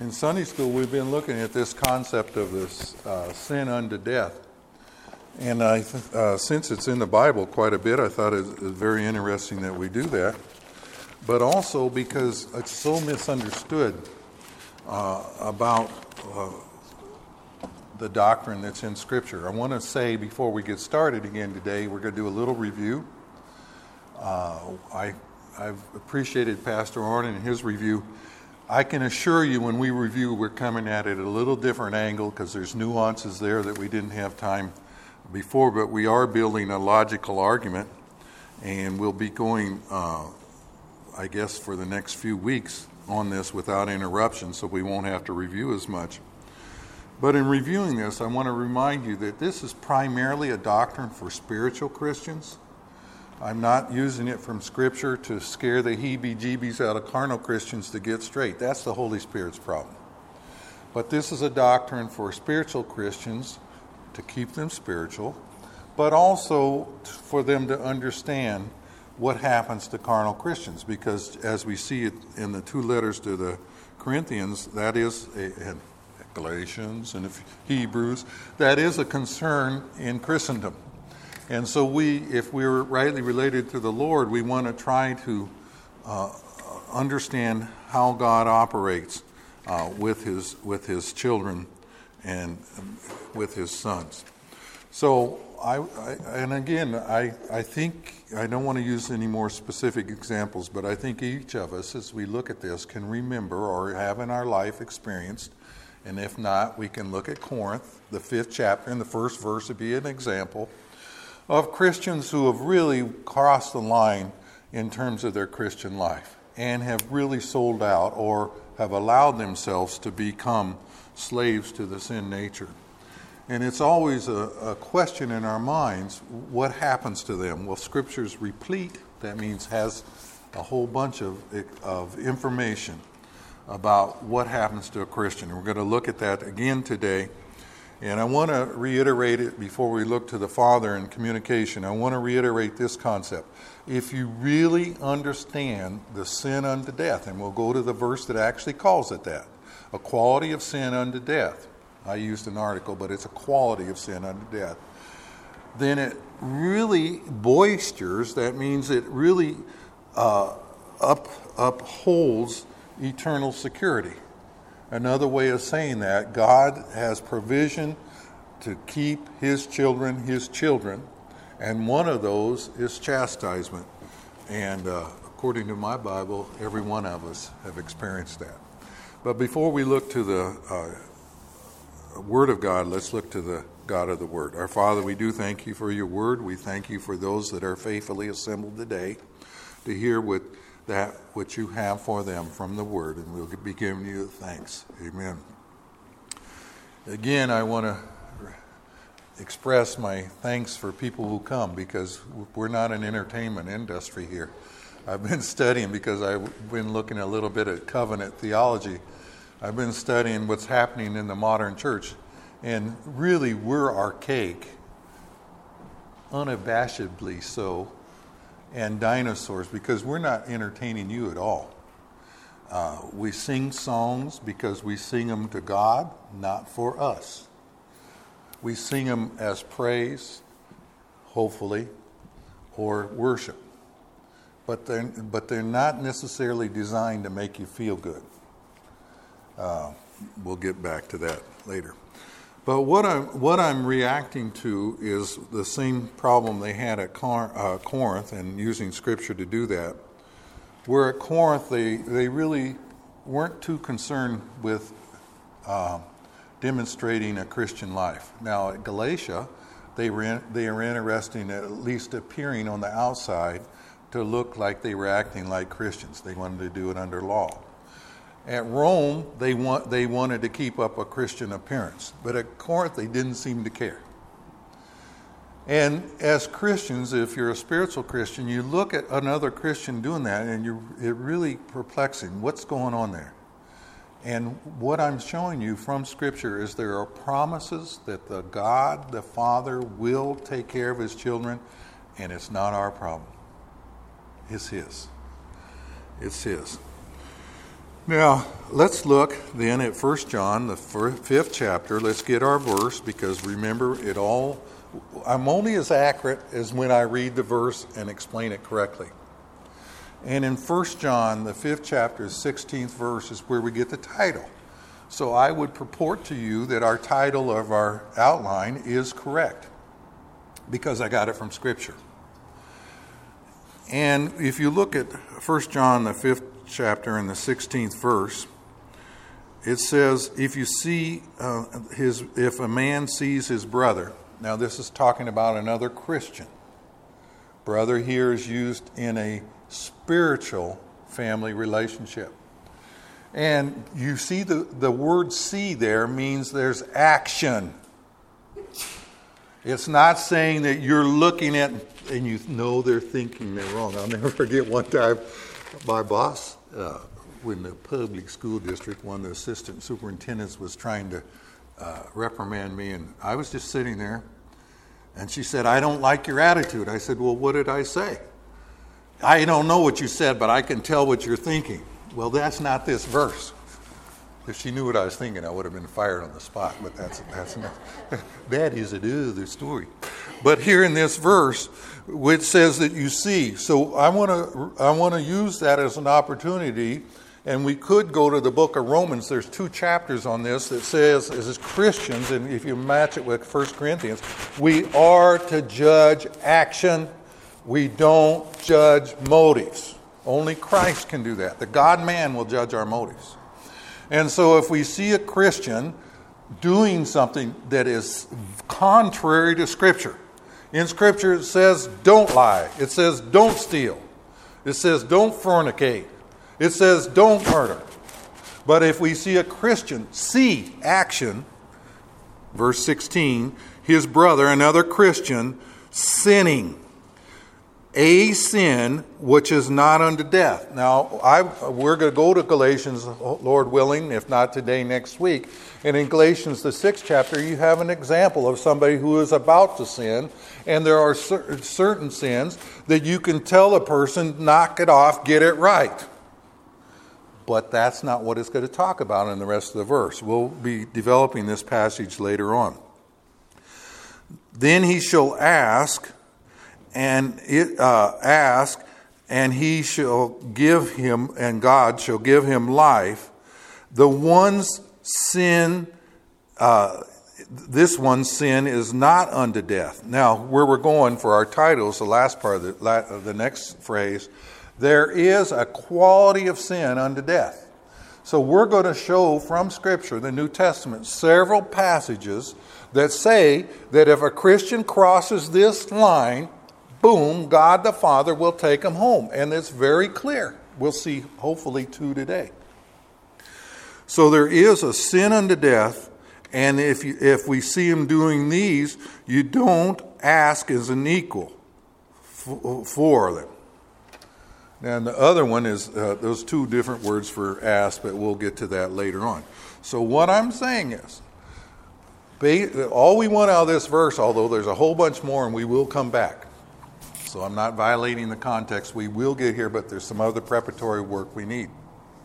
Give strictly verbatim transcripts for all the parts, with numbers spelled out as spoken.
In Sunday school, we've been looking at this concept of this uh, sin unto death. And I, th- uh, since it's in the Bible quite a bit, I thought it was very interesting that we do that. But also because it's so misunderstood uh, about uh, the doctrine that's in Scripture. I want to say before we get started again today, we're going to do a little review. Uh, I, I've appreciated Pastor Orrin and his review. I can assure you when we review, we're coming at it at a little different angle because there's nuances there that we didn't have time before, but we are building a logical argument, and we'll be going, uh, I guess, for the next few weeks on this without interruption, so we won't have to review as much. But in reviewing this, I want to remind you that this is primarily a doctrine for spiritual Christians. I'm not using it from Scripture to scare the heebie-jeebies out of carnal Christians to get straight. That's the Holy Spirit's problem. But this is a doctrine for spiritual Christians to keep them spiritual, but also for them to understand what happens to carnal Christians. Because as we see it in the two letters to the Corinthians, that is, and Galatians and Hebrews, that is a concern in Christendom. And so we, if we're rightly related to the Lord, we want to try to uh, understand how God operates uh, with his with his children and with his sons. So I, I and again, I I think I don't want to use any more specific examples, but I think each of us, as we look at this, can remember or have in our life experienced, and if not, we can look at Corinth, the fifth chapter, and the first verse would be an example of Christians who have really crossed the line in terms of their Christian life and have really sold out or have allowed themselves to become slaves to the sin nature. And it's always a, a question in our minds, what happens to them? Well, Scripture's replete, that means has a whole bunch of, of information about what happens to a Christian. And we're going to look at that again today. And I want to reiterate it before we look to the Father in communication. I want to reiterate this concept. If you really understand the sin unto death, and we'll go to the verse that actually calls it that, a quality of sin unto death. I used an article, but it's a quality of sin unto death. Then it really boisters, that means it really uh, up, upholds eternal security. Another way of saying that, God has provision to keep his children his children, and one of those is chastisement. And uh, according to my Bible, every one of us have experienced that. But before we look to the uh, Word of God, let's look to the God of the Word. Our Father, we do thank you for your Word. We thank you for those that are faithfully assembled today to hear what that which you have for them from the Word, and we'll be giving you thanks. Amen. Again, I want to express my thanks for people who come, because we're not an entertainment industry here. I've been studying, because I've been looking a little bit at covenant theology. I've been studying what's happening in the modern church, and really we're archaic, unabashedly so, and dinosaurs, because we're not entertaining you at all. Uh, we sing songs because we sing them to God, not for us. We sing them as praise, hopefully, or worship. But they're, but they're not necessarily designed to make you feel good. Uh, we'll get back to that later. But what I'm, what I'm reacting to is the same problem they had at Cor- uh, Corinth, and using Scripture to do that. Where at Corinth, they, they really weren't too concerned with uh, demonstrating a Christian life. Now at Galatia, they were, in, they were interested in at least appearing on the outside to look like they were acting like Christians. They wanted to do it under law. At Rome, they want they wanted to keep up a Christian appearance. But at Corinth, they didn't seem to care. And as Christians, if you're a spiritual Christian, you look at another Christian doing that, and you're it really perplexing. What's going on there? And what I'm showing you from Scripture is there are promises that the God, the Father, will take care of his children, and it's not our problem. It's his. It's his. Now, let's look then at First John, the fifth chapter. Let's get our verse, because remember, it all, I'm only as accurate as when I read the verse and explain it correctly. And in First John, the fifth chapter, sixteenth verse is where we get the title. So I would purport to you that our title of our outline is correct, because I got it from Scripture. And if you look at First John, the fifth chapter and the sixteenth verse, it says, if you see uh, his, if a man sees his brother, now this is talking about another Christian. Brother here is used in a spiritual family relationship. And you see the, the word see there means there's action. It's not saying that you're looking at and you know they're thinking they're wrong. I'll never forget one time my boss, uh, when the public school district, one of the assistant superintendents was trying to uh, reprimand me, and I was just sitting there, and she said, I don't like your attitude. I said, well, what did I say? I don't know what you said, but I can tell what you're thinking. Well, that's not this verse. If she knew what I was thinking, I would have been fired on the spot, but that's that's not, that is another story. But here in this verse, which says that you see, so I want to I want to use that as an opportunity, and we could go to the book of Romans. There's two chapters on this that says, as Christians, and if you match it with First Corinthians, we are to judge action. We don't judge motives. Only Christ can do that. The God-man will judge our motives. And so if we see a Christian doing something that is contrary to Scripture, in Scripture it says don't lie. It says don't steal. It says don't fornicate. It says don't murder. But if we see a Christian see action, verse sixteen, his brother, another Christian, sinning, a sin which is not unto death. Now, I, we're going to go to Galatians, Lord willing, if not today, next week. And in Galatians, the sixth chapter, you have an example of somebody who is about to sin. And there are cer- certain sins that you can tell a person, knock it off, get it right. But that's not what it's going to talk about in the rest of the verse. We'll be developing this passage later on. Then he shall ask... And it uh, ask, and he shall give him, and God shall give him life. The one's sin, uh, this one's sin is not unto death. Now, where we're going for our titles, the last part of the, of the next phrase, there is a quality of sin unto death. So we're going to show from Scripture, the New Testament, several passages that say that if a Christian crosses this line, boom, God the Father will take them home. And it's very clear. We'll see hopefully two today. So there is a sin unto death, and if you, if we see him doing these, you don't ask as an equal f- for them. And the other one is uh, those two different words for ask, but we'll get to that later on. So what I'm saying is, all we want out of this verse, although there's a whole bunch more, and we will come back. So I'm not violating the context. We will get here, but there's some other preparatory work we need.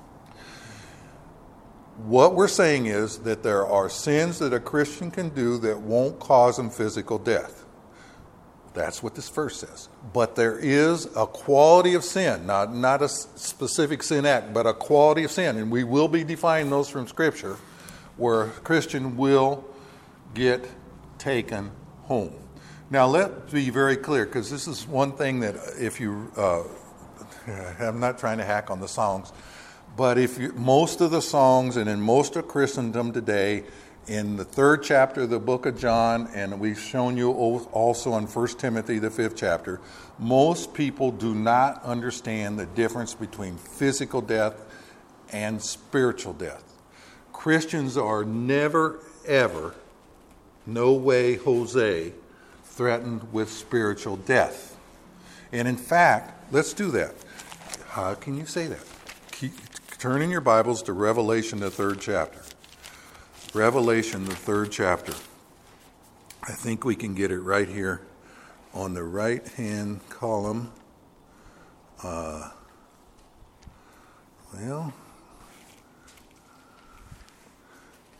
What we're saying is that there are sins that a Christian can do that won't cause him physical death. That's what this verse says. But there is a quality of sin, not, not a specific sin act, but a quality of sin. And we will be defining those from Scripture, where a Christian will get taken home. Now, let's be very clear, because this is one thing that if you, uh, I'm not trying to hack on the songs, but if you, most of the songs and in most of Christendom today, in the third chapter of the book of John, and we've shown you also in First Timothy, the fifth chapter, most people do not understand the difference between physical death and spiritual death. Christians are never, ever, no way, Jose, threatened with spiritual death. And in fact, let's do that. How can you say that? Keep, turn in your Bibles to Revelation, the third chapter. Revelation, the third chapter. I think we can get it right here on the right-hand column. Uh, well,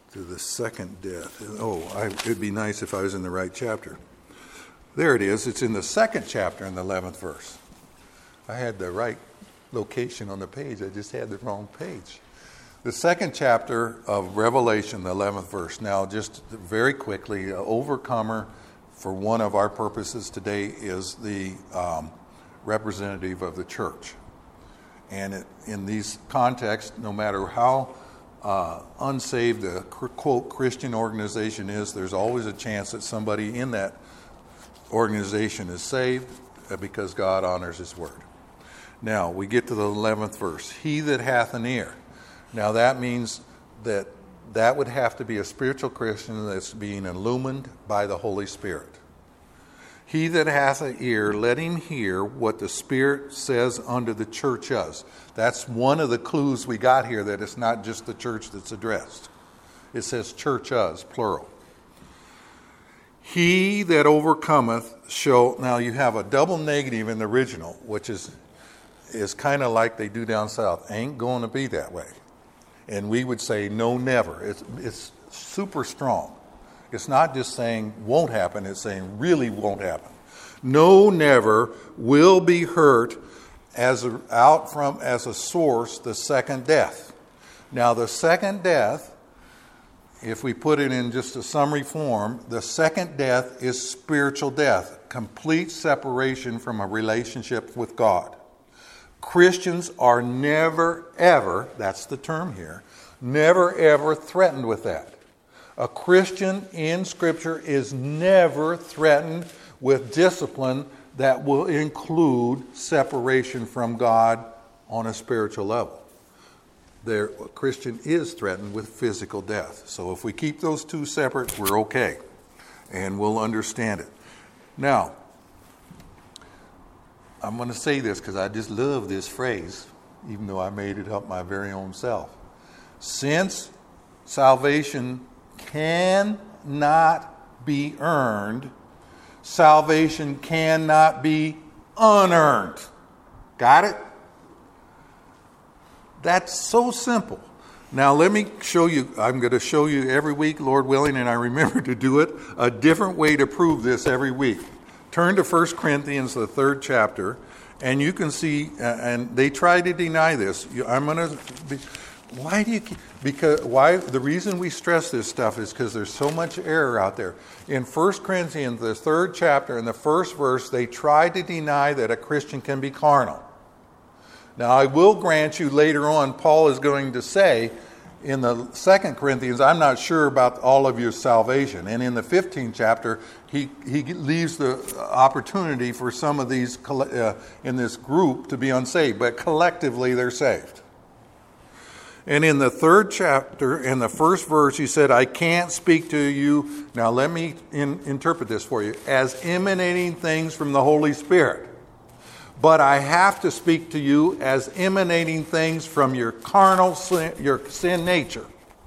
to the second death. Oh, I, it'd be nice if I was in the right chapter. There it is. It's in the second chapter in the eleventh verse. I had the right location on the page. I just had the wrong page. The second chapter of Revelation, the eleventh verse. Now, just very quickly, overcomer for one of our purposes today is the um, representative of the church. And it, in these contexts, no matter how uh, unsaved the quote Christian organization is, there's always a chance that somebody in that organization is saved because God honors His word. Now, we get to the eleventh verse. He that hath an ear. Now, that means that that would have to be a spiritual Christian that's being illumined by the Holy Spirit. He that hath an ear, let him hear what the Spirit says unto the churches. That's one of the clues we got here, that it's not just the church that's addressed. It says churches, plural. He that overcometh shall... Now, you have a double negative in the original, which is, is kind of like they do down south. Ain't going to be that way. And we would say, no, never. It's, it's super strong. It's not just saying won't happen, it's saying really won't happen. No, never will be hurt as a, out from as a source the second death. Now, the second death, if we put it in just a summary form, the second death is spiritual death, complete separation from a relationship with God. Christians are never, ever, that's the term here, never, ever threatened with that. A Christian in Scripture is never threatened with discipline that will include separation from God on a spiritual level. There, a Christian is threatened with physical death. So if we keep those two separate, we're okay. And we'll understand it. Now, I'm going to say this because I just love this phrase, even though I made it up my very own self. Since salvation cannot be earned, salvation cannot be unearned. Got it? That's so simple. Now let me show you, I'm going to show you every week, Lord willing, and I remember to do it, a different way to prove this every week. Turn to First Corinthians, the third chapter, and you can see, uh, and they try to deny this. I'm going to, be, why do you, because, why, the reason we stress this stuff is because there's so much error out there. In First Corinthians, the third chapter, in the first verse, they try to deny that a Christian can be carnal. Now, I will grant you later on, Paul is going to say in the Second Corinthians, I'm not sure about all of your salvation. And in the fifteenth chapter, he, he leaves the opportunity for some of these uh, in this group to be unsaved. But collectively, they're saved. And in the third chapter, in the first verse, he said, I can't speak to you. Now, let me in, interpret this for you. As emanating things from the Holy Spirit. But I have to speak to you as emanating things from your carnal sin, your sin nature.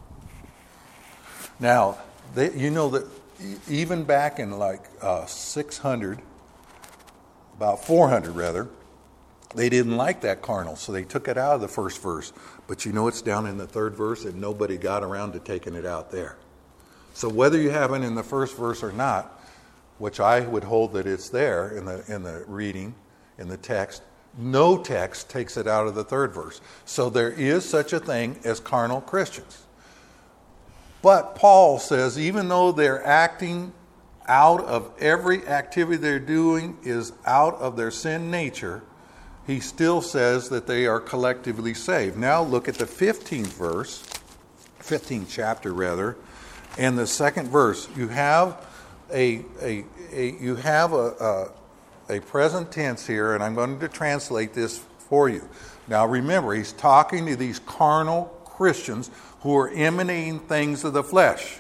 Now, they, you know that even back in like uh, six hundred, about four hundred rather, they didn't like that carnal, so they took it out of the first verse. But you know it's down in the third verse, and nobody got around to taking it out there. So whether you have it in the first verse or not, which I would hold that it's there in the in the reading, in the text, no text takes it out of the third verse. So there is such a thing as carnal Christians. But Paul says even though they're acting out of every activity they're doing is out of their sin nature, he still says that they are collectively saved. Now look at the fifteenth verse, fifteenth chapter rather, and the second verse. You have a a, a you have a, a a present tense here, and I'm going to translate this for you. Now remember, he's talking to these carnal Christians who are emanating things of the flesh.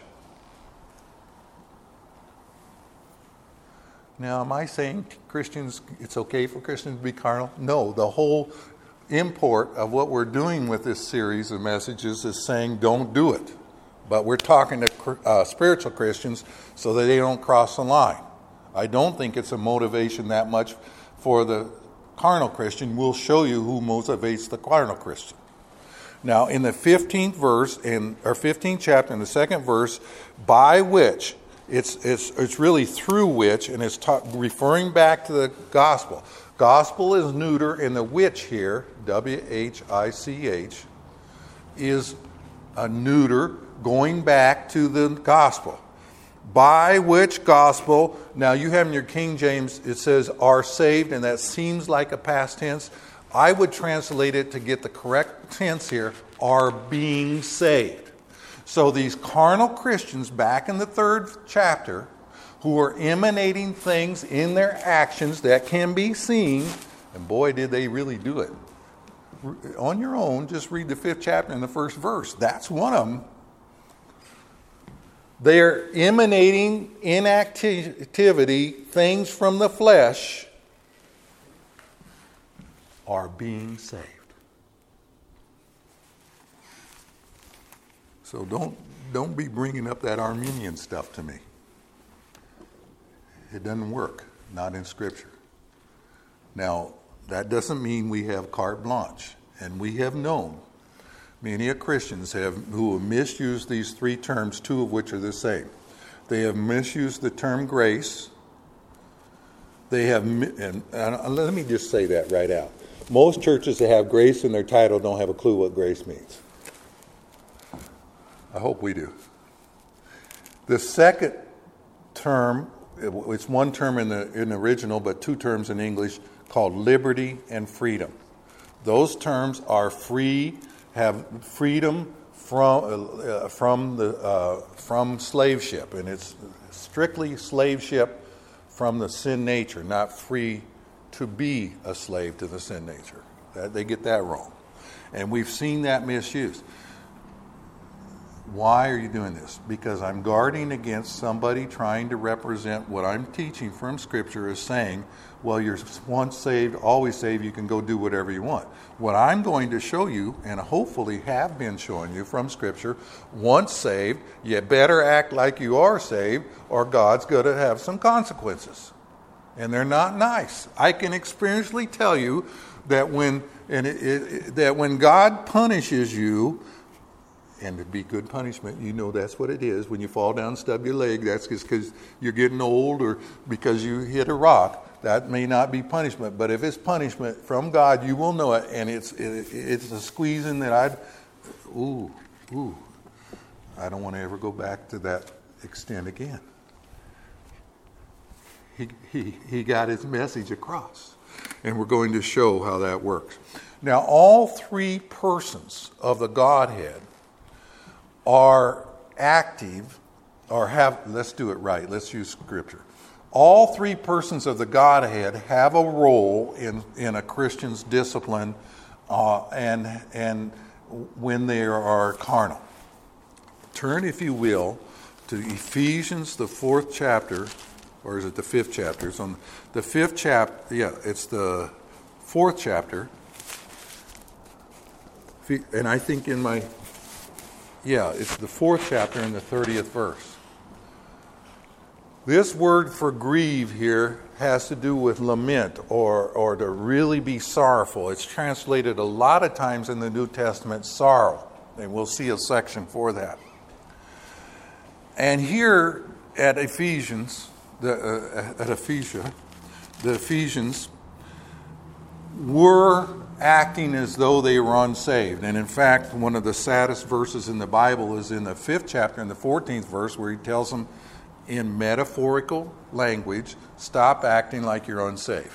Now, am I saying Christians, it's okay for Christians to be carnal? No, the whole import of what we're doing with this series of messages is saying don't do it. But we're talking to uh, spiritual Christians so that they don't cross the line. I don't think it's a motivation that much for the carnal Christian. We'll show you who motivates the carnal Christian. Now, in the fifteenth verse, in or fifteenth chapter, in the second verse, by which, it's it's it's really through which, and it's ta- referring back to the gospel. Gospel is neuter, and the which here, W H I C H, is a neuter going back to the gospel. By which gospel, now you have in your King James, it says are saved, and that seems like a past tense. I would translate it to get the correct tense here, are being saved. So these carnal Christians back in the third chapter, who are emanating things in their actions that can be seen, and boy did they really do it. On your own, just read the fifth chapter and the first verse. That's one of them. They're emanating inactivity, things from the flesh, are being saved. So don't don't be bringing up that Arminian stuff to me. It doesn't work, not in Scripture. Now, that doesn't mean we have carte blanche, and we have known many a Christians have who have misused these three terms, two of which are the same. They have misused the term grace. They have, and, and let me just say that right out. Most churches that have grace in their title don't have a clue what grace means. I hope we do. The second term, it's one term in the in the original, but two terms in English, called liberty and freedom. Those terms are free, have freedom from uh, from the uh, from slaveship, and it's strictly slaveship from the sin nature, not free to be a slave to the sin nature. That, they get that wrong. And we've seen that misused. Why are you doing this? Because I'm guarding against somebody trying to represent what I'm teaching from Scripture as saying, well, you're once saved, always saved, you can go do whatever you want. What I'm going to show you, and hopefully have been showing you from Scripture, once saved, you better act like you are saved, or God's going to have some consequences. And they're not nice. I can experientially tell you that when and it, it, that when God punishes you, and to be good punishment, you know that's what it is. When you fall down and stub your leg, that's just because you're getting old or because you hit a rock. That may not be punishment. But if it's punishment from God, you will know it. And it's it, it's a squeezing that I'd, ooh, ooh. I don't want to ever go back to that extent again. He, he, he got his message across. And we're going to show how that works. Now, all three persons of the Godhead are active, or have, let's do it right, let's use Scripture. All three persons of the Godhead have a role in, in a Christian's discipline uh, and, and when they are carnal. Turn, if you will, to Ephesians, the fourth chapter, or is it the fifth chapter? It's on the fifth chapter, yeah, it's the fourth chapter. And I think in my, yeah, it's the fourth chapter in the thirtieth verse. This word for grieve here has to do with lament or, or to really be sorrowful. It's translated a lot of times in the New Testament, sorrow. And we'll see a section for that. And here at Ephesians, the, uh, at Ephesia, the Ephesians were acting as though they were unsaved. And in fact, one of the saddest verses in the Bible is in the fifth chapter, in the fourteenth verse, where he tells them in metaphorical language, stop acting like you're unsaved.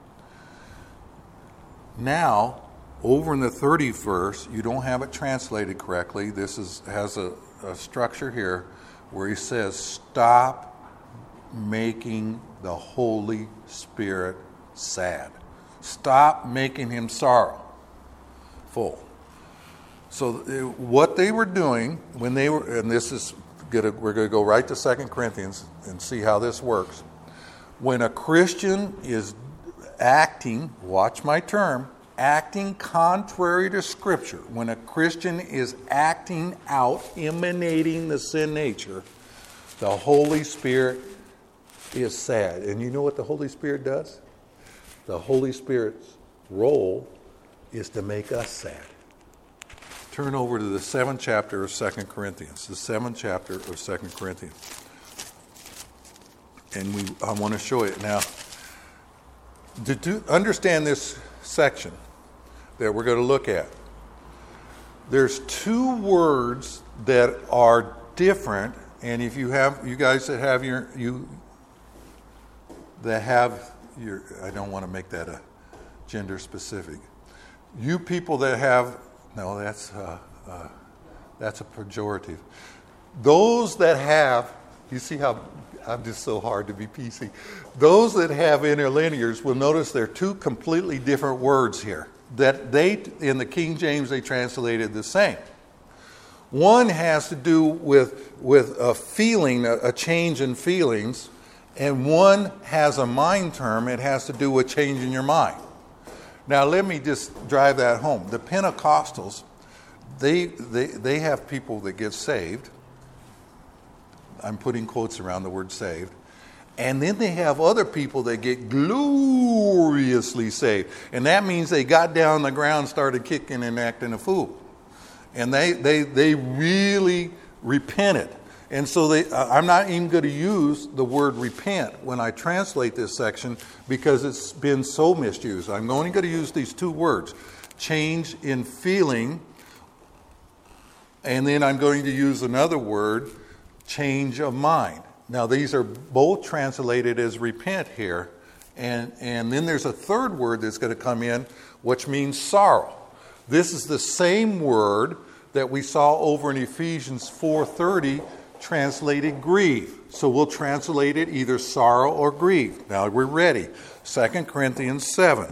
Now, over in the thirtieth verse, you don't have it translated correctly. This is has a, a structure here where he says, stop making the Holy Spirit sad. Stop making him sorrowful. So what they were doing when they were, and this is gonna, we're going to go right to Second Corinthians and see how this works. When a Christian is acting, watch my term, acting contrary to Scripture, when a Christian is acting out, emanating the sin nature, the Holy Spirit is sad. And you know what the Holy Spirit does? The Holy Spirit's role is to make us sad. turn over to the seventh chapter of Second Corinthians. The seventh chapter of Second Corinthians. And we, I want to show it. Now, to do, understand this section that we're going to look at, there's two words that are different. And if you have, you guys that have your, you, that have your, I don't want to make that a gender specific. You people that have, no, that's, uh, uh, that's a pejorative. Those that have, you see how I'm just so hard to be P C. Those that have interlinears will notice there are two completely different words here that they, in the King James, they translated the same. One has to do with, with a feeling, a, a change in feelings, and one has a mind term. It has to do with changing your mind. Now, let me just drive that home. The Pentecostals, they, they, they have people that get saved. I'm putting quotes around the word saved. And then they have other people that get gloriously saved. And that means they got down on the ground, started kicking and acting a fool. And they, they, they really repented. And so they, I'm not even going to use the word repent when I translate this section because it's been so misused. I'm only going to use these two words, change in feeling, and then I'm going to use another word, change of mind. Now, these are both translated as repent here. And, and then there's a third word that's going to come in, which means sorrow. This is the same word that we saw over in Ephesians four thirty, translated grieve. So we'll translate it either sorrow or grieve. Now we're ready. Second Corinthians seven.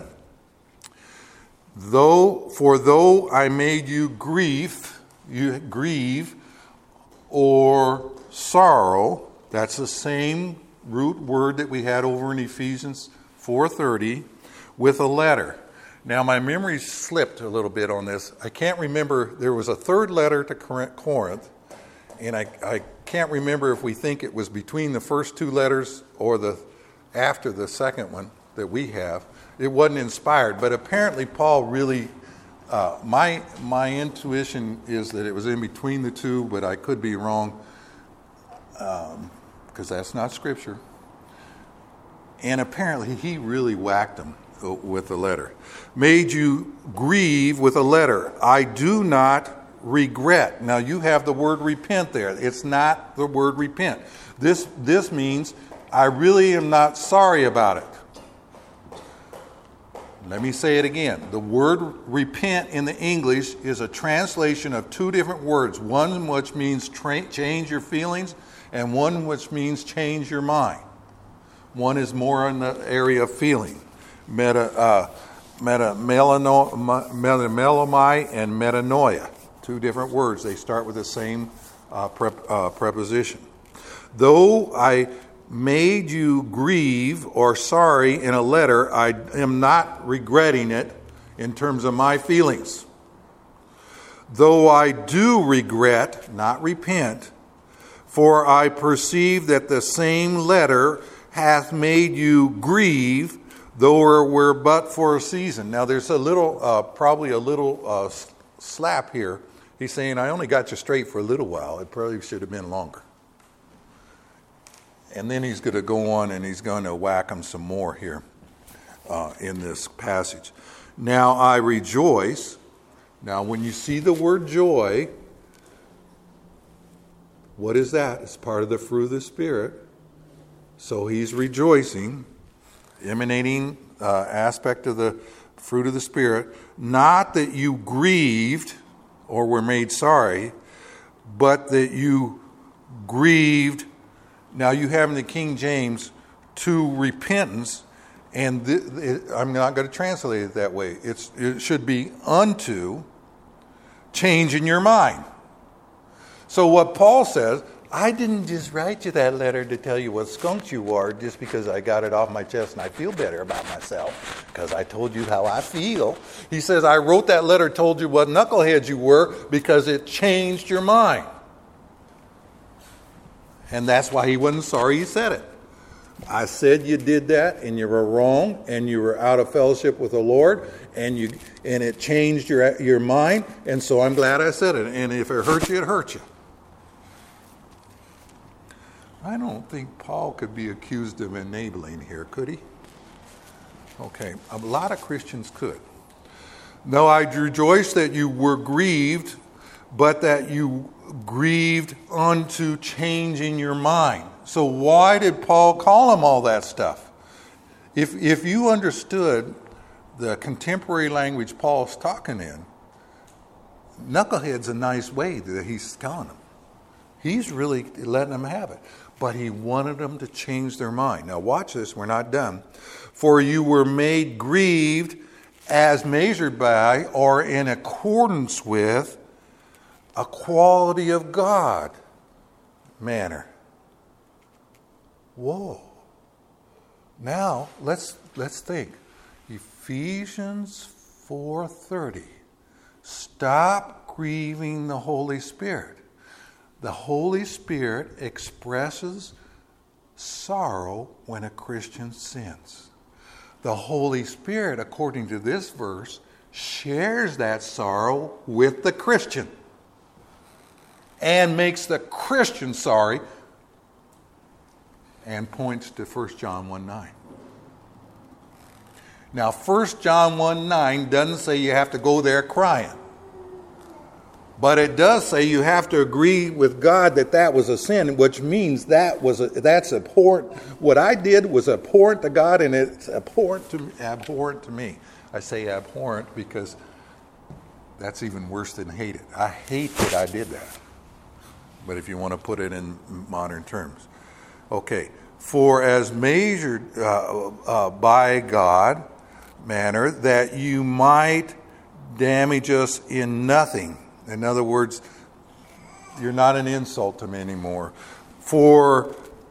Though, for though I made you grief, you grieve, or sorrow, that's the same root word that we had over in Ephesians four thirty with a letter. Now my memory slipped a little bit on this. I can't remember, there was a third letter to Corinth, and I, I can't remember if we think it was between the first two letters or the after the second one that we have. It wasn't inspired, but apparently Paul really, uh, my my intuition is that it was in between the two, but I could be wrong, um, because that's not scripture. And apparently he really whacked them with a letter. Made you grieve with a letter. I do not regret. Now you have the word repent there. It's not the word repent. This this means I really am not sorry about it. Let me say it again. The word repent in the English is a translation of two different words. One which means tra- change your feelings, and one which means change your mind. One is more in the area of feeling. Meta, uh, meta, melano, metamelomai and metanoia. Two different words. They start with the same uh, prep, uh, preposition. Though I made you grieve or sorry in a letter, I am not regretting it in terms of my feelings. Though I do regret, not repent, for I perceive that the same letter hath made you grieve, though we're but for a season. Now there's a little, uh, probably a little uh, slap here. He's saying, I only got you straight for a little while. It probably should have been longer. And then he's going to go on and he's going to whack them some more here uh, in this passage. Now I rejoice. Now when you see the word joy, what is that? It's part of the fruit of the Spirit. So he's rejoicing, emanating uh, aspect of the fruit of the Spirit. Not that you grieved or were made sorry, but that you grieved. Now you have in the King James to repentance, and th- it, I'm not going to translate it that way. It's, it should be unto change in your mind. So what Paul says, I didn't just write you that letter to tell you what skunk you are just because I got it off my chest and I feel better about myself because I told you how I feel. He says, I wrote that letter, told you what knuckleheads you were because it changed your mind. And that's why he wasn't sorry he said it. I said you did that and you were wrong and you were out of fellowship with the Lord and you and it changed your your mind, and so I'm glad I said it. And if it hurt you, it hurt you. I don't think Paul could be accused of enabling here, could he? Okay, a lot of Christians could. No, I rejoice that you were grieved, but that you grieved unto changing your mind. So why did Paul call him all that stuff? If if you understood the contemporary language Paul's talking in, knucklehead's a nice way that he's calling them. He's really letting them have it. But he wanted them to change their mind. Now watch this, we're not done. For you were made grieved as measured by or in accordance with a quality of God manner. Whoa. Now let's let's think. Ephesians four thirty. Stop grieving the Holy Spirit. The Holy Spirit expresses sorrow when a Christian sins. The Holy Spirit, according to this verse, shares that sorrow with the Christian and makes the Christian sorry and points to First John one nine. Now, First John one nine doesn't say you have to go there crying. But it does say you have to agree with God that that was a sin, which means that was a, that's abhorrent. What I did was abhorrent to God, and it's abhorrent to, abhorrent to me. I say abhorrent because that's even worse than hate it. I hate that I did that. But if you want to put it in modern terms. Okay. For as measured uh, uh, by God manner, that you might damage us in nothing. In other words, you're not an insult to me anymore. For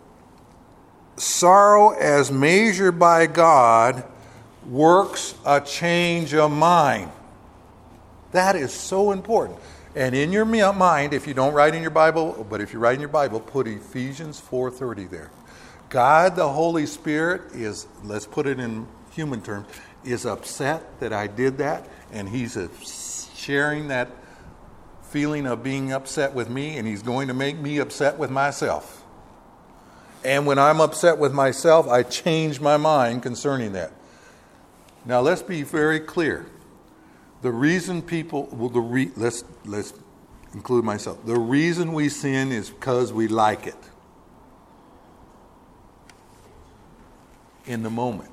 sorrow as measured by God works a change of mind. That is so important. And in your mind, if you don't write in your Bible, but if you write in your Bible, put Ephesians four thirty there. God, the Holy Spirit, is, let's put it in human terms, is upset that I did that, and he's sharing that feeling of being upset with me, and he's going to make me upset with myself. And when I'm upset with myself, I change my mind concerning that. Now let's be very clear. The reason people, well, the re, let's let's include myself. The reason we sin is because we like it in the moment.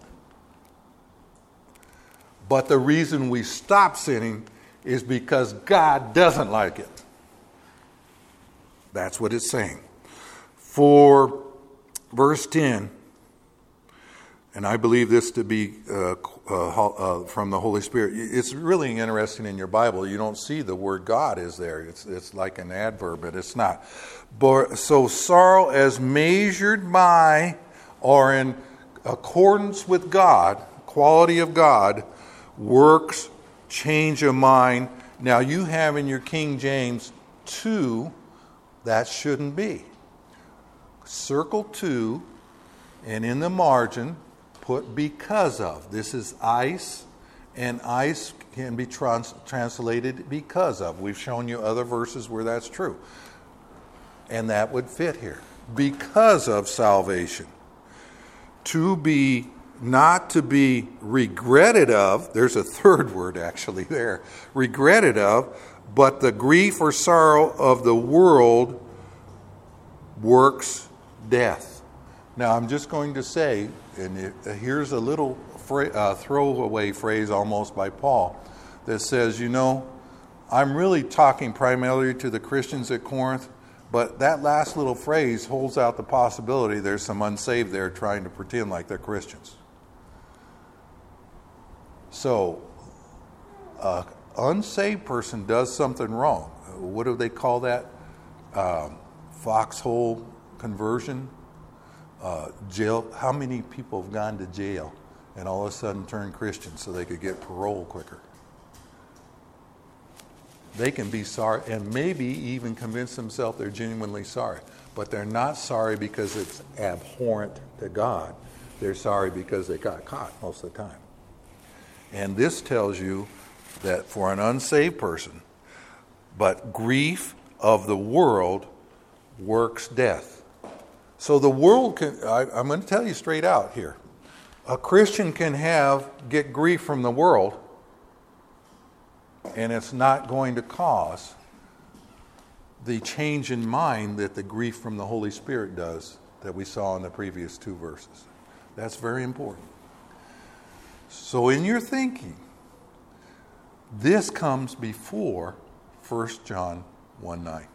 But the reason we stop sinning is because God doesn't like it. That's what it's saying. For verse ten, and I believe this to be uh, uh, uh, from the Holy Spirit. It's really interesting in your Bible. You don't see the word God is there. It's it's like an adverb, but it's not. But, so sorrow as measured by or in accordance with God, quality of God, works change of mind. Now you have in your King James two, that shouldn't be. Circle two, and in the margin put because of. This is ice, and ice can be trans- translated because of. We've shown you other verses where that's true. And that would fit here. Because of salvation. To be not to be regretted of, there's a third word actually there, regretted of, but the grief or sorrow of the world works death. Now I'm just going to say, and it, here's a little fra- uh, throwaway phrase almost by Paul that says, you know, I'm really talking primarily to the Christians at Corinth, but that last little phrase holds out the possibility there's some unsaved there trying to pretend like they're Christians. So, an unsaved person does something wrong. What do they call that? Um, foxhole conversion? Uh, jail. How many people have gone to jail and all of a sudden turned Christian so they could get parole quicker? They can be sorry and maybe even convince themselves they're genuinely sorry. But they're not sorry because it's abhorrent to God. They're sorry because they got caught most of the time. And this tells you that for an unsaved person, but grief of the world works death. So the world can, I, I'm going to tell you straight out here. A Christian can have, get grief from the world, and it's not going to cause the change in mind that the grief from the Holy Spirit does that we saw in the previous two verses. That's very important. So in your thinking, this comes before First John one nine.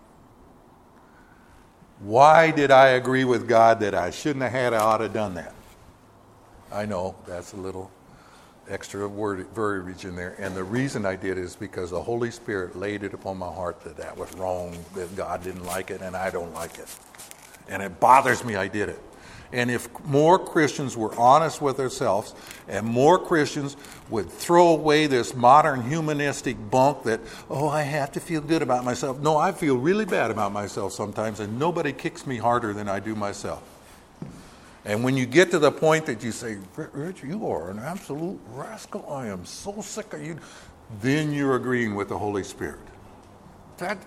Why did I agree with God that I shouldn't have had, I ought to have done that? I know that's a little extra word, verbiage in there. And the reason I did is because the Holy Spirit laid it upon my heart that that was wrong, that God didn't like it, and I don't like it. And it bothers me I did it. And if more Christians were honest with themselves, and more Christians would throw away this modern humanistic bunk that, oh, I have to feel good about myself. No, I feel really bad about myself sometimes, and nobody kicks me harder than I do myself. And when you get to the point that you say, Rich, you are an absolute rascal, I am so sick of you, then you're agreeing with the Holy Spirit. That,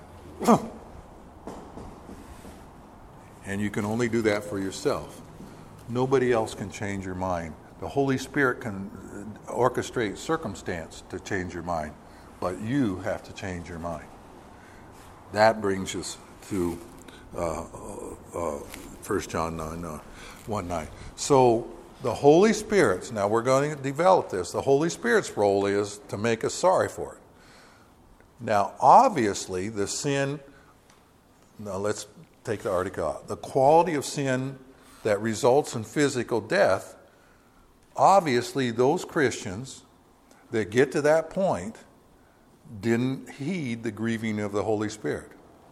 and you can only do that for yourself. Nobody else can change your mind. The Holy Spirit can orchestrate circumstance to change your mind, but you have to change your mind. That brings us to uh, uh, First John one nine. So the Holy Spirit's, now we're going to develop this, the Holy Spirit's role is to make us sorry for it. Now obviously the sin, now let's take the article out. The quality of sin that results in physical death, obviously those Christians that get to that point didn't heed the grieving of the Holy Spirit.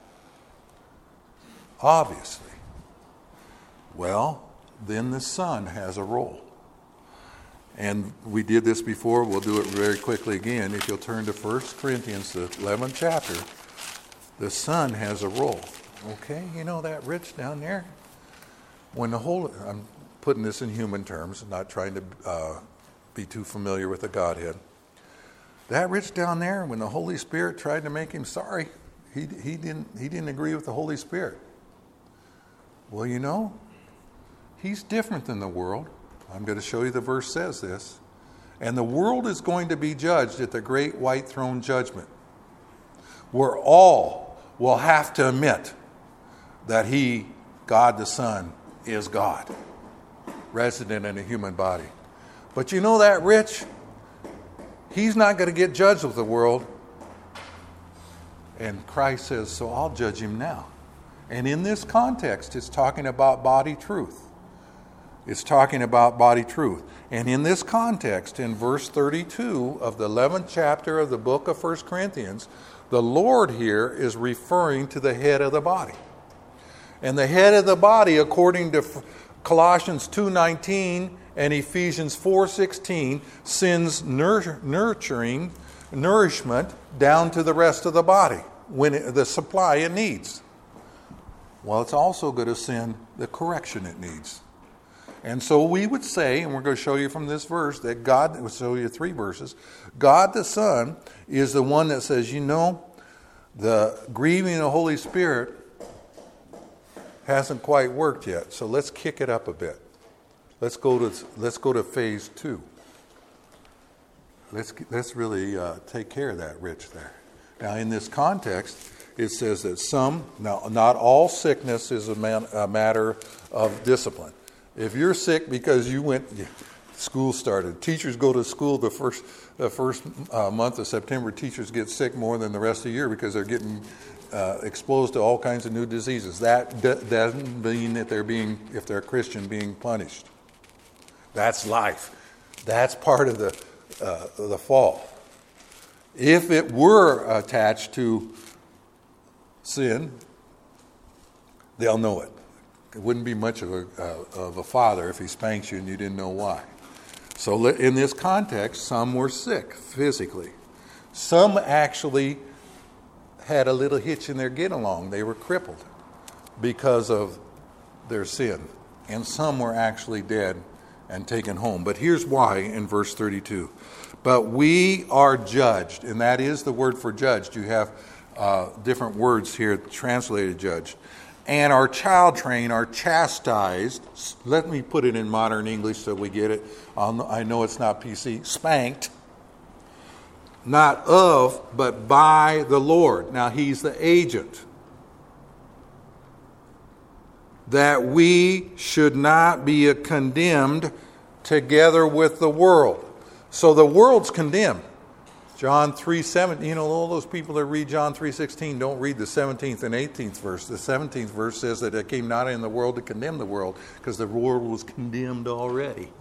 Obviously. Well, then the Son has a role. And we did this before, we'll do it very quickly again. If you'll turn to First Corinthians, the eleventh chapter, the Son has a role. Okay, you know that Rich down there? When the whole, I'm putting this in human terms, not trying to uh, be too familiar with the Godhead. That Rich down there, when the Holy Spirit tried to make him sorry, he he didn't he didn't agree with the Holy Spirit. Well, you know, he's different than the world. I'm going to show you the verse says this. And the world is going to be judged at the great white throne judgment, where all will have to admit that he, God the Son, is God, resident in a human body. But you know that Rich, he's not going to get judged with the world. And Christ says, so I'll judge him now. And in this context, it's talking about body truth. It's talking about body truth. And in this context, in verse thirty-two of the eleventh chapter of the book of First Corinthians, the Lord here is referring to the head of the body. And the head of the body, according to Colossians two nineteen and Ephesians four sixteen, sends nur- nurturing, nourishment down to the rest of the body, when it, the supply it needs. Well, it's also going to send the correction it needs. And so we would say, and we're going to show you from this verse, that God, we'll show you three verses, God the Son is the one that says, you know, the grieving of the Holy Spirit hasn't quite worked yet, so let's kick it up a bit. Let's go to let's go to phase two. Let's let's really uh, take care of that Rich there. Now, in this context, it says that some, now not all sickness is a, man, a matter of discipline. If you're sick because you went, school started. Teachers go to school the first the first uh, month of September. Teachers get sick more than the rest of the year because they're getting uh, exposed to all kinds of new diseases. That d- doesn't mean that they're being, if they're a Christian, being punished. That's life. That's part of the uh, the fall. If it were attached to sin, they'll know it. It wouldn't be much of a, uh, of a father if he spanks you and you didn't know why. So in this context, some were sick physically. Some actually had a little hitch in their get along. They were crippled because of their sin. And some were actually dead and taken home. But here's why in verse thirty-two. But we are judged, and that is the word for judged. You have uh, different words here translated judged. And our child train are chastised. Let me put it in modern English so we get it. I'll, I know it's not P C. Spanked. Not of, but by the Lord. Now, he's the agent. That we should not be condemned together with the world. So the world's condemned. John three seventeen, you know, all those people that read John three sixteen don't read the seventeenth and eighteenth verse. The seventeenth verse says that it came not in the world to condemn the world, because the world was condemned already.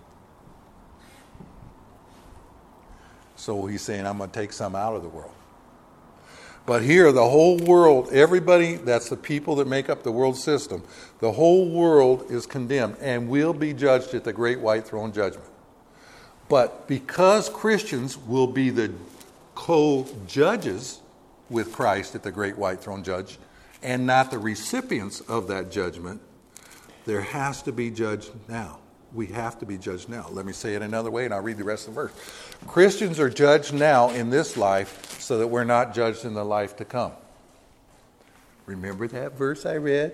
So he's saying, I'm going to take some out of the world. But here, the whole world, everybody, that's the people that make up the world system, the whole world is condemned and will be judged at the great white throne judgment. But because Christians will be the co-judges with Christ at the great white throne judge and not the recipients of that judgment, there has to be judged now. We have to be judged now. Let me say it another way and I'll read the rest of the verse. Christians are judged now in this life so that we're not judged in the life to come. Remember that verse I read?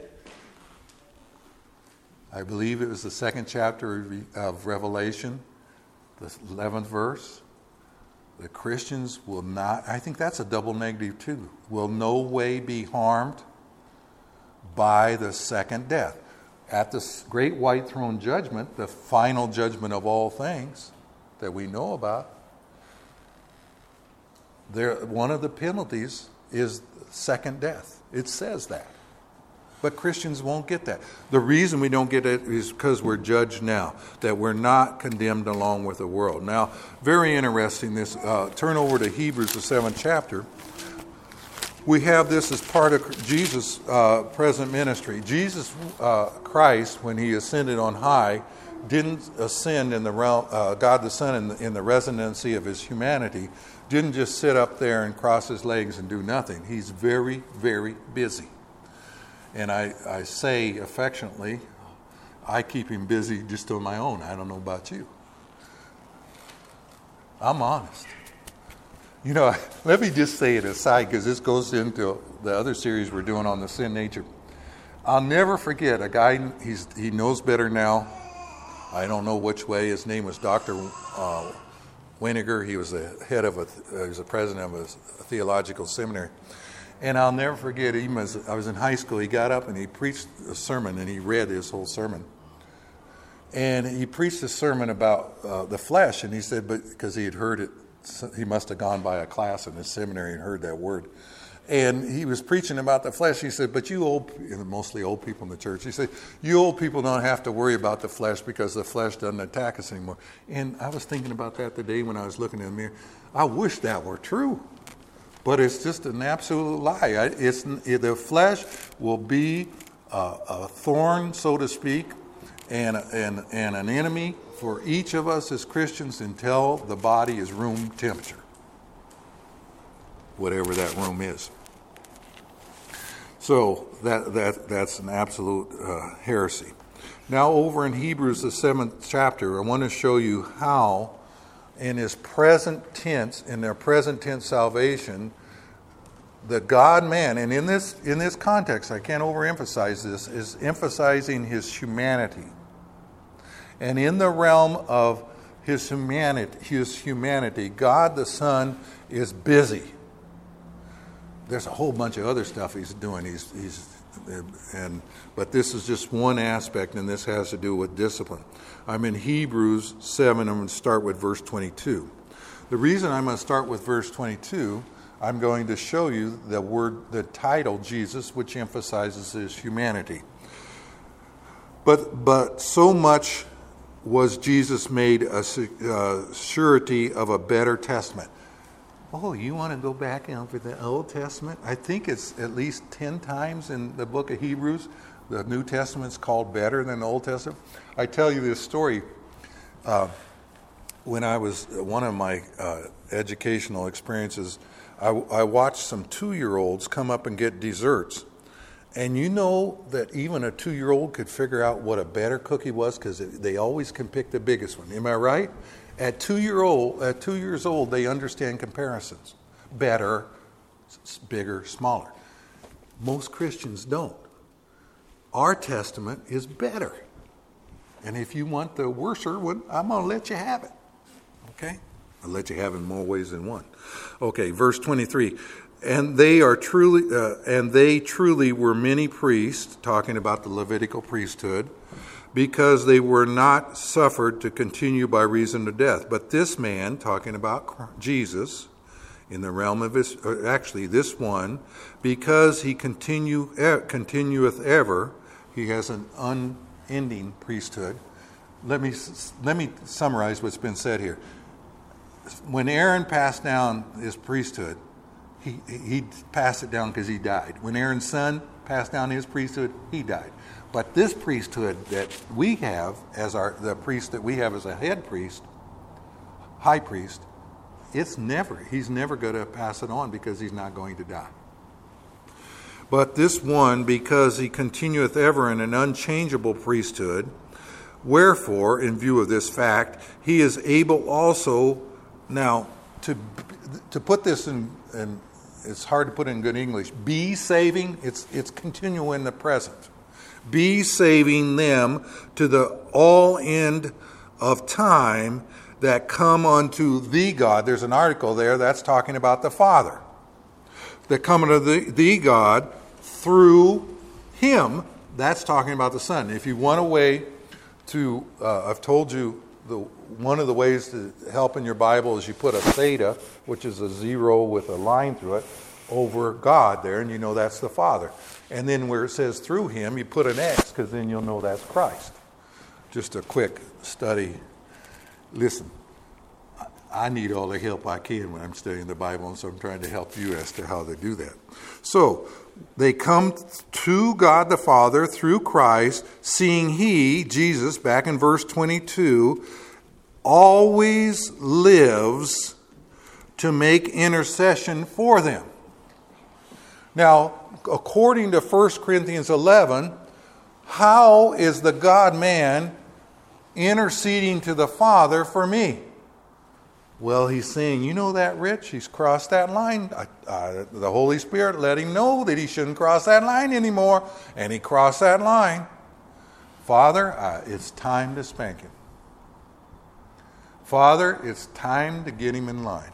I believe it was the second chapter of Revelation, the eleventh verse. The Christians will not, I think that's a double negative too, will no way be harmed by the second death. At the great white throne judgment, the final judgment of all things that we know about, there, one of the penalties is second death. It says that. But Christians won't get that. The reason we don't get it is because we're judged now, that we're not condemned along with the world. Now, very interesting, this uh, turn over to Hebrews, the seventh chapter. We have this as part of Jesus' uh, present ministry. Jesus uh, Christ, when he ascended on high, didn't ascend in the realm, uh, God the Son in the, in the residency of his humanity, didn't just sit up there and cross his legs and do nothing. He's very, very busy. And I, I say affectionately, I keep him busy just on my own. I don't know about you. I'm honest. You know, let me just say it aside, because this goes into the other series we're doing on the sin nature. I'll never forget a guy, he's, he knows better now. I don't know which way. His name was Doctor Uh, Winiger. He was the head of a, uh, he was the president of a theological seminary. And I'll never forget, even as I was in high school, he got up and he preached a sermon, and he read his whole sermon. And he preached a sermon about uh, the flesh, and he said, but because he had heard it, he must have gone by a class in the seminary and heard that word. And he was preaching about the flesh. He said, but you old, mostly old people in the church, he said, you old people don't have to worry about the flesh because the flesh doesn't attack us anymore. And I was thinking about that today when I was looking in the mirror. I wish that were true. But it's just an absolute lie. It's, the flesh will be a, a thorn, so to speak, and, and, and an enemy for each of us as Christians until the body is room temperature, whatever that room is. So that that that's an absolute uh, heresy. Now over in Hebrews, the seventh chapter, I want to show you how in his present tense, in their present tense salvation, the God-man, and in this in this context, I can't overemphasize this, is emphasizing his humanity. And in the realm of his humanity, his humanity, God the Son is busy. There's a whole bunch of other stuff he's doing. He's he's and but this is just one aspect, and this has to do with discipline. I'm in Hebrews seven. I'm going to start with verse twenty-two. The reason I'm going to start with verse twenty-two, I'm going to show you the word, the title Jesus, which emphasizes his humanity. But but so much was Jesus made a uh, surety of a better testament. Oh, you want to go back over the Old Testament? I think it's at least ten times in the book of Hebrews. The New Testament's called better than the Old Testament. I tell you this story. Uh, when I was, one of my uh, educational experiences, I, I watched some two-year-olds come up and get desserts. And you know that even a two-year-old could figure out what a better cookie was because they always can pick the biggest one. Am I right? At two-year-old, at two years old, they understand comparisons. Better, bigger, smaller. Most Christians don't. Our Testament is better. And if you want the worser one, I'm going to let you have it. Okay? I'll let you have it in more ways than one. Okay, verse twenty-three. And they are truly, uh, and they truly were many priests, talking about the Levitical priesthood, because they were not suffered to continue by reason of death. But this man, talking about Jesus, in the realm of his, or actually this one, because he continue uh, continueth ever, he has an unending priesthood. Let me let me summarize what's been said here. When Aaron passed down his priesthood, he he passed it down because he died. When Aaron's son passed down his priesthood, he died. But this priesthood that we have as our the priest that we have as a head priest, high priest, it's never he's never going to pass it on because he's not going to die. But this one, because he continueth ever in an unchangeable priesthood, wherefore, in view of this fact, he is able also now to to put this in, in it's hard to put in good English. Be saving, it's it's continual in the present. Be saving them to the all end of time that come unto thee, God. There's an article there that's talking about the Father. That come unto thee, thee, God, through him. That's talking about the Son. If you want a way to, uh, I've told you, the one of the ways to help in your Bible is you put a theta, which is a zero with a line through it, over God there, and you know that's the Father. And then where it says through him, you put an X, because then you'll know that's Christ. Just a quick study. Listen, I need all the help I can when I'm studying the Bible, and so I'm trying to help you as to how they do that. So, they come to God the Father through Christ, seeing he, Jesus, back in verse twenty-two, always lives to make intercession for them. Now, according to First Corinthians eleven, how is the God-man interceding to the Father for me? Well, he's saying, you know that, Rich? He's crossed that line. I, I, the Holy Spirit let him know that he shouldn't cross that line anymore. And he crossed that line. Father, uh, it's time to spank him. Father, it's time to get him in line.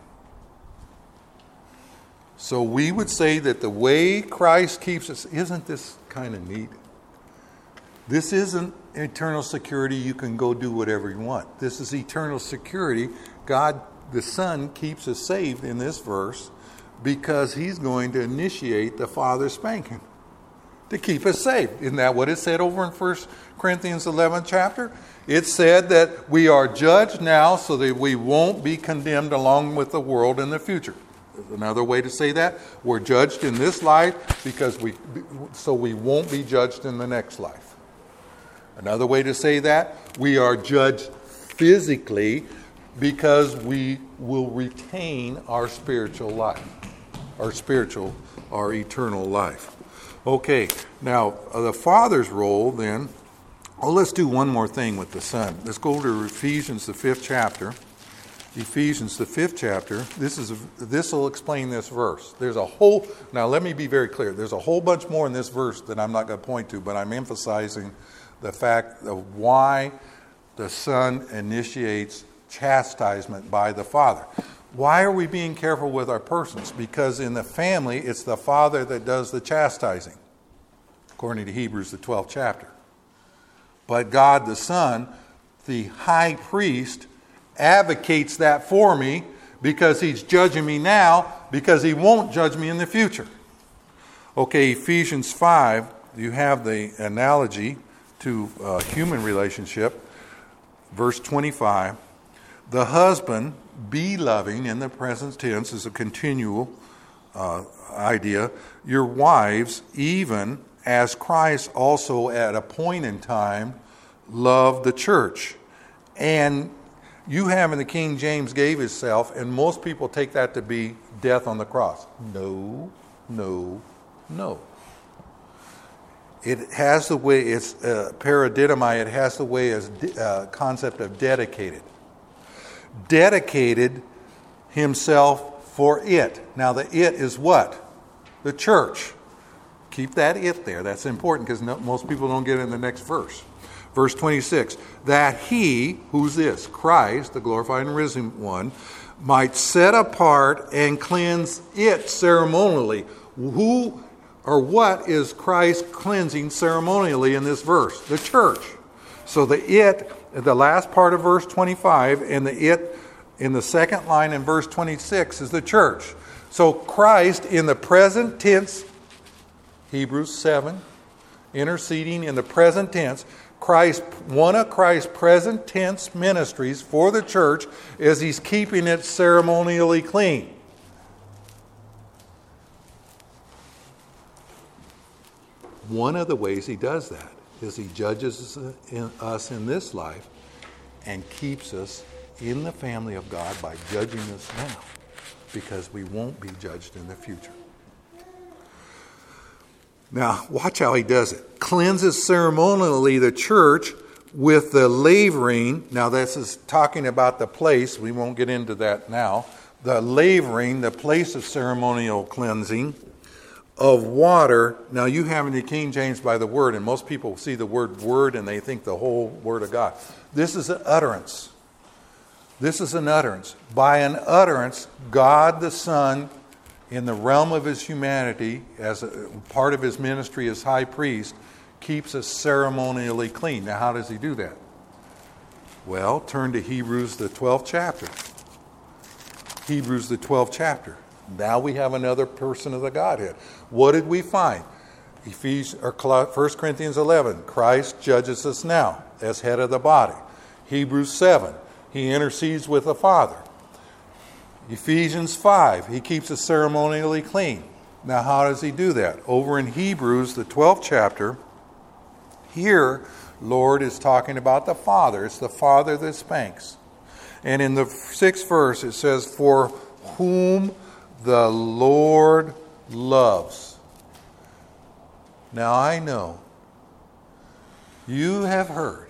So we would say that the way Christ keeps us, isn't this kind of neat? This isn't eternal security, you can go do whatever you want. This is eternal security. God, the Son, keeps us saved in this verse because he's going to initiate the Father's spanking to keep us saved. Isn't that what it said over in First Corinthians eleventh chapter? It said that we are judged now so that we won't be condemned along with the world in the future. Another way to say that, we're judged in this life because we so we won't be judged in the next life. Another way to say that, we are judged physically because we will retain our spiritual life, our spiritual, our eternal life. Okay, now uh, the Father's role then, oh, let's do one more thing with the Son. Let's go to Ephesians, the fifth chapter. Ephesians, the fifth chapter. This is this will explain this verse. There's a whole, now let me be very clear. There's a whole bunch more in this verse that I'm not going to point to, but I'm emphasizing the fact of why the Son initiates chastisement by the Father. Why are we being careful with our persons? Because in the family, it's the Father that does the chastising, according to Hebrews, the twelfth chapter. But God the Son, the high priest, advocates that for me because he's judging me now because he won't judge me in the future. Okay, Ephesians five, you have the analogy to a human relationship. Verse twenty-five, the husband be loving, in the present tense is a continual uh, idea, your wives, even as Christ also at a point in time loved the church and You have in the King James gave himself, and most people take that to be death on the cross. No, no, no. It has the way, it's uh, paradidomai, it has the way as uh, concept of dedicated. Dedicated himself for it. Now the it is what? The church. Keep that it there. That's important because no, most people don't get it in the next verse. Verse twenty-six, that he, who's this? Christ, the glorified and risen one, might set apart and cleanse it ceremonially. Who or what is Christ cleansing ceremonially in this verse? The church. So the it, the last part of verse twenty-five, and the it in the second line in verse twenty-six is the church. So Christ in the present tense, Hebrews seven, interceding in the present tense, Christ, one of Christ's present tense ministries for the church is he's keeping it ceremonially clean. One of the ways he does that is he judges us in this life and keeps us in the family of God by judging us now, because we won't be judged in the future. Now, watch how he does it. Cleanses ceremonially the church with the lavering. Now, this is talking about the place. We won't get into that now. The lavering, the place of ceremonial cleansing of water. Now, you have in the King James by the word, and most people see the word word and they think the whole word of God. This is an utterance. This is an utterance. By an utterance, God the Son, in the realm of his humanity, as a part of his ministry as high priest, keeps us ceremonially clean. Now, how does he do that? Well, turn to Hebrews, the twelfth chapter. Hebrews, the twelfth chapter. Now we have another person of the Godhead. What did we find? Ephesians, or First Corinthians eleven, Christ judges us now as head of the body. Hebrews seven, he intercedes with the Father. Ephesians five, he keeps us ceremonially clean. Now, how does he do that? Over in Hebrews, the twelfth chapter, here, Lord is talking about the Father. It's the Father that spanks. And in the sixth verse, it says, for whom the Lord loves. Now, I know you have heard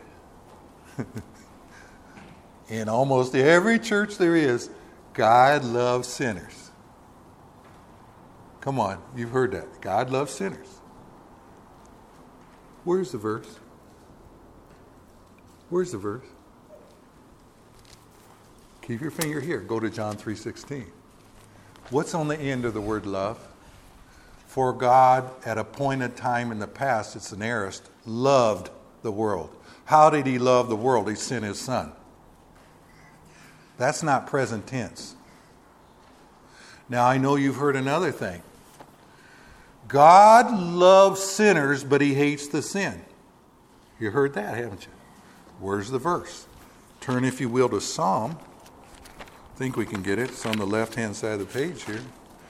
in almost every church there is, God loves sinners. Come on, you've heard that. God loves sinners. Where's the verse? Where's the verse? Keep your finger here. Go to John three sixteen. What's on the end of the word love? For God, at a point in time in the past, it's an aorist, loved the world. How did he love the world? He sent his Son. That's not present tense. Now, I know you've heard another thing. God loves sinners, but he hates the sin. You heard that, haven't you? Where's the verse? Turn, if you will, to Psalm. I think we can get it. It's on the left-hand side of the page here.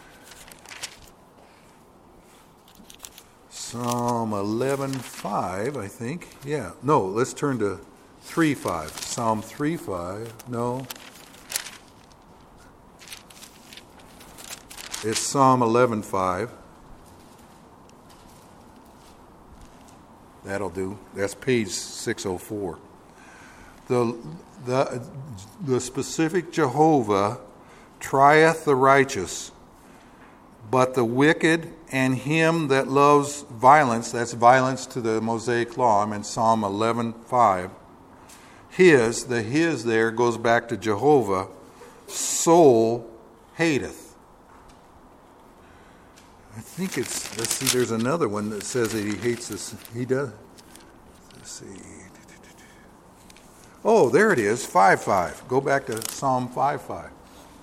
Psalm eleven five, I think. Yeah. No, let's turn to three five. Psalm three five. No. It's Psalm eleven five. That'll do. That's page six oh four. The, the, the specific Jehovah trieth the righteous, but the wicked and him that loves violence, that's violence to the Mosaic law, I'm in Psalm eleven five. His, the his there goes back to Jehovah, soul hateth. I think it's, let's see, there's another one that says that he hates this. He does. Let's see. Oh, there it is, five five. Go back to Psalm five five.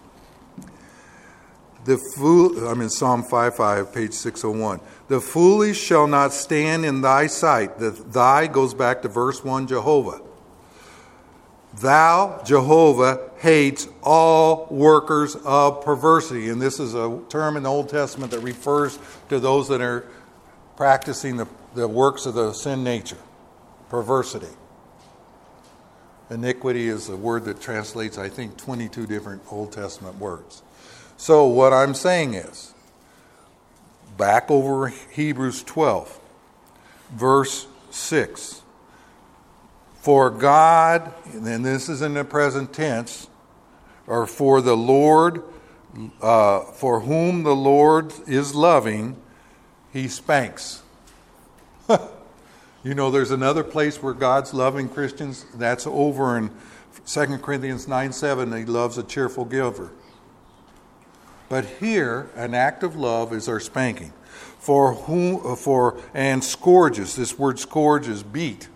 The fool, I'm in Psalm five five, page six oh one. The foolish shall not stand in thy sight. The thy goes back to verse one, Jehovah. Thou, Jehovah, hates all workers of perversity. And this is a term in the Old Testament that refers to those that are practicing the, the works of the sin nature. Perversity. Iniquity is a word that translates, I think, twenty-two different Old Testament words. So what I'm saying is, back over Hebrews twelve, verse six. For God, and this is in the present tense, or for the Lord, uh, for whom the Lord is loving, he spanks. You know, there's another place where God's loving Christians. That's over in Second Corinthians nine seven. He loves a cheerful giver. But here, an act of love is our spanking. For whom, for and scourges. This word scourge is beat.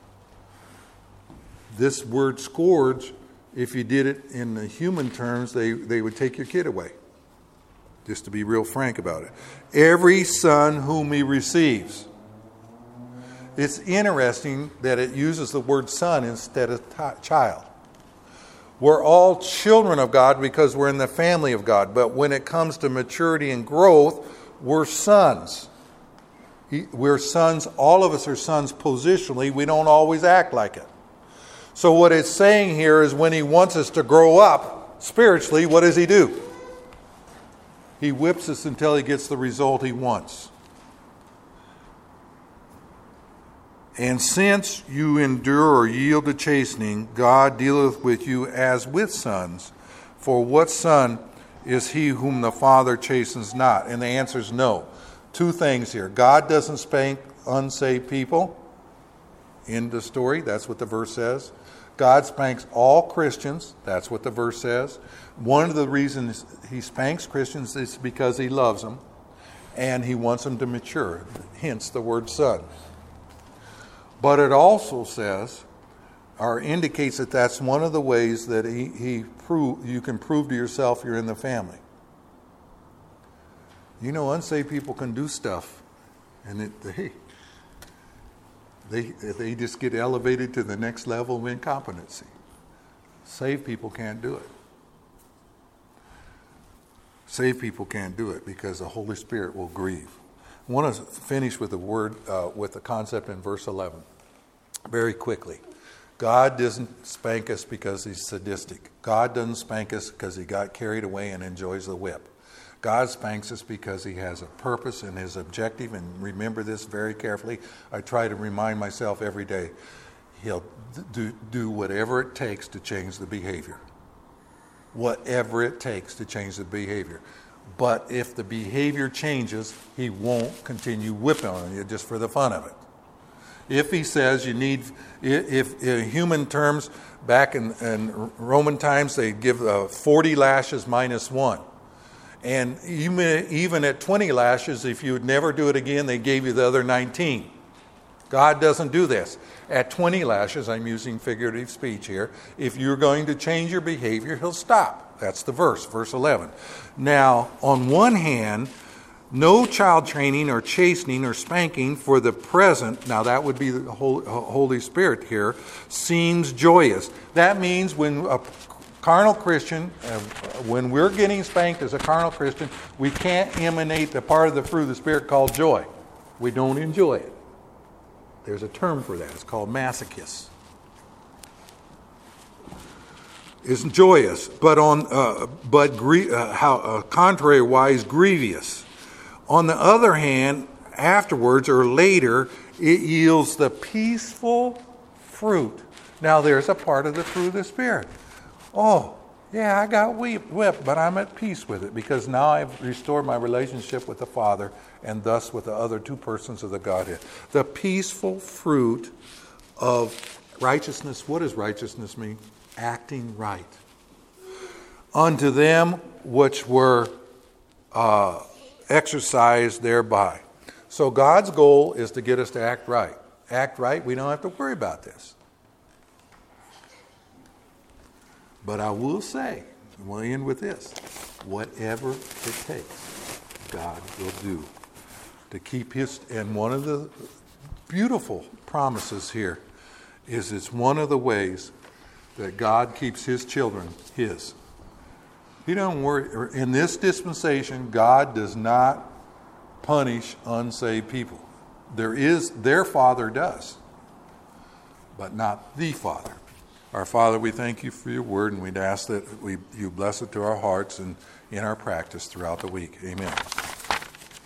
This word scourge, if you did it in the human terms, they, they would take your kid away. Just to be real frank about it. Every son whom he receives. It's interesting that it uses the word son instead of t- child. We're all children of God because we're in the family of God. But when it comes to maturity and growth, we're sons. We're sons. All of us are sons positionally. We don't always act like it. So what it's saying here is when he wants us to grow up spiritually, what does he do? He whips us until he gets the result he wants. And since you endure or yield to chastening, God dealeth with you as with sons. For what son is he whom the Father chastens not? And the answer is no. Two things here. God doesn't spank unsaved people. End of story. That's what the verse says. God spanks all Christians. That's what the verse says. One of the reasons he spanks Christians is because he loves them. And he wants them to mature. Hence the word son. But it also says, or indicates that that's one of the ways that he, he prove, you can prove to yourself you're in the family. You know, unsaved people can do stuff, and it, they, they, they just get elevated to the next level of incompetency. Saved people can't do it. Saved people can't do it because the Holy Spirit will grieve. I want to finish with a word, uh, with a concept in verse eleven. Very quickly. God doesn't spank us because he's sadistic. God doesn't spank us because he got carried away and enjoys the whip. God spanks us because he has a purpose and his objective. And remember this very carefully. I try to remind myself every day. He'll do, do whatever it takes to change the behavior. Whatever it takes to change the behavior. But if the behavior changes, he won't continue whipping on you just for the fun of it. If he says you need, if in human terms, back in, in Roman times, they give uh, forty lashes minus one. And even, even at twenty lashes, if you would never do it again, they gave you the other nineteen. God doesn't do this. At twenty lashes, I'm using figurative speech here, if you're going to change your behavior, he'll stop. That's the verse, verse eleven. Now, on one hand, no child training or chastening or spanking for the present, now that would be the Holy Spirit here, seems joyous. That means when a carnal Christian, uh, when we're getting spanked as a carnal Christian, we can't emanate the part of the fruit of the Spirit called joy. We don't enjoy it. There's a term for that. It's called masochist. Isn't joyous, but on uh, but gre- uh, how uh, contrary-wise grievous. On the other hand, afterwards or later, it yields the peaceful fruit. Now, there's a part of the fruit of the Spirit. Oh, yeah, I got whipped, but I'm at peace with it because now I've restored my relationship with the Father and thus with the other two persons of the Godhead. The peaceful fruit of righteousness. What does righteousness mean? Acting right. Unto them which were uh, exercised thereby. So God's goal is to get us to act right. Act right, we don't have to worry about this. But I will say, we'll end with this, whatever it takes, God will do to keep his, and one of the beautiful promises here is it's one of the ways that God keeps his children his. He don't worry. In this dispensation, God does not punish unsaved people. There is, their Father does, but not the Father. Our Father, we thank you for your word, and we'd ask that we, you bless it to our hearts and in our practice throughout the week. Amen.